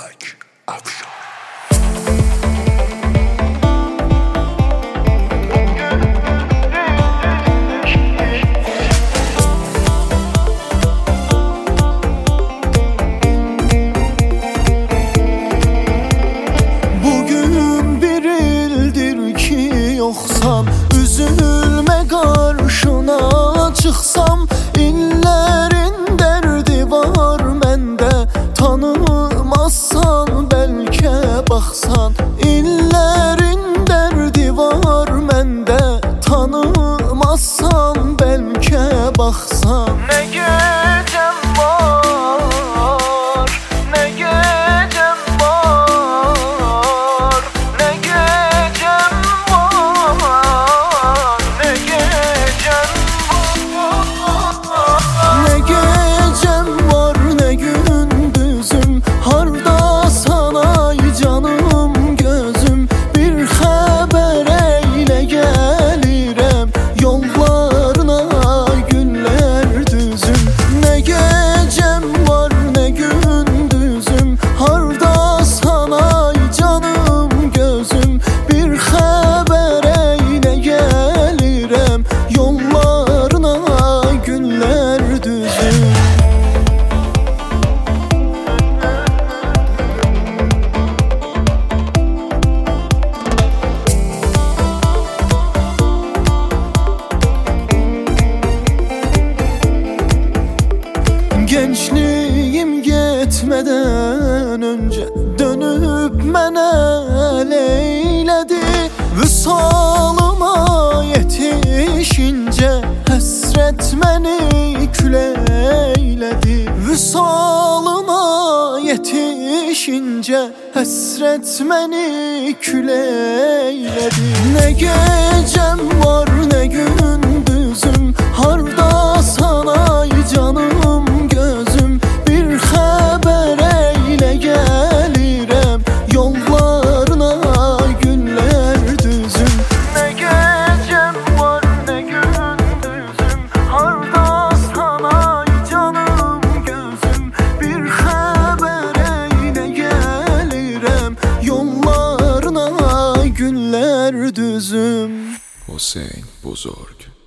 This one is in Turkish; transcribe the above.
Ayberk Afşar. Bugün bir ildir ki yoksan, üzülme karşına çıksam. İllerin derdi var mende, tanımazsan belki baksan. İllerin derdi var mende, tanımazsan belki baksan. Ne gecem var, ne gecem var, ne gecem var, ne gecem var. Ne gecem var ne gündüzüm, harda sana canım gözüm. Bir haber eyle gelirem, yollarına güller düzüm. Ne gecem var ne gündüzüm, harda sana canım gözüm. Bir haber eyle gelirem, yollarına güller düzüm. Gençliğim yetmeden önce dönüp mənə leyledi. Vüsalıma yetişince həsrət məni küleyledi. Vüsalıma yetişince həsrət məni küleyledi. Ne gecem var ne gündüzüm, harda sana canım gözüm. Bir haber eyle gelirem, yollarına güller düzüm. Ne gecem var ne gündüzüm, harda sana canım gözüm. Bir haber eyle gelirem, yollarına güller düzüm. Hüseyin Buzurg.